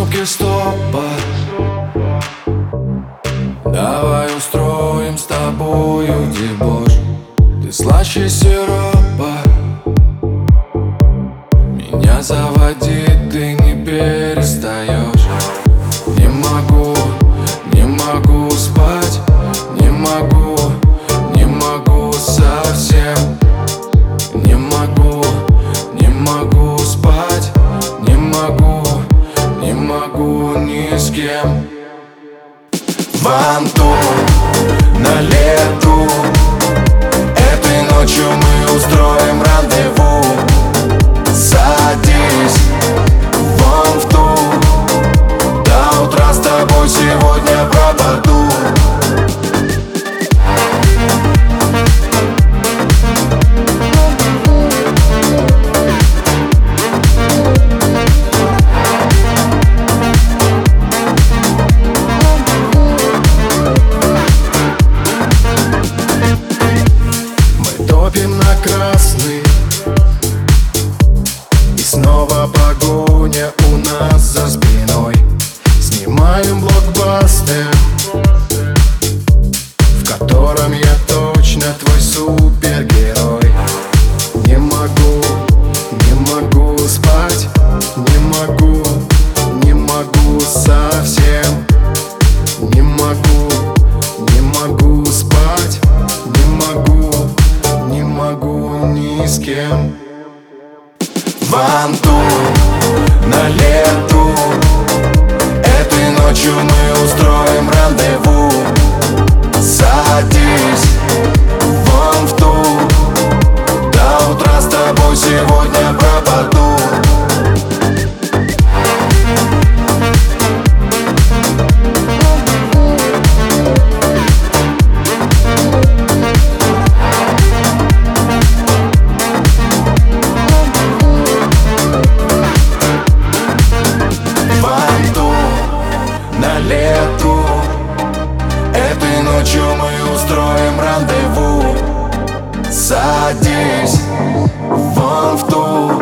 кнопки стопа. Давай устроим с тобою дебош. Ты слаще сиропа, меня заводить ты не перестаешь. Не могу спать, не могу совсем. Не могу спать, не могу ни с кем. Ванту на лету, этой ночью мы устроим рандеву. Садись вон в ту, до утра с тобой сегодня пропаду. Топим на красный, и снова погоня у нас за спиной. Снимаем блокбастер, в котором я точно твой супергерой. Не могу спать, не могу совсем. Не могу спать, не могу ни с кем. Ванту на лету, этой ночью мы устроим рандеву. Садись вон в ту, до утра с тобой сегодня пропаду. Лету, этой ночью мы устроим рандеву. Садись вон в ту,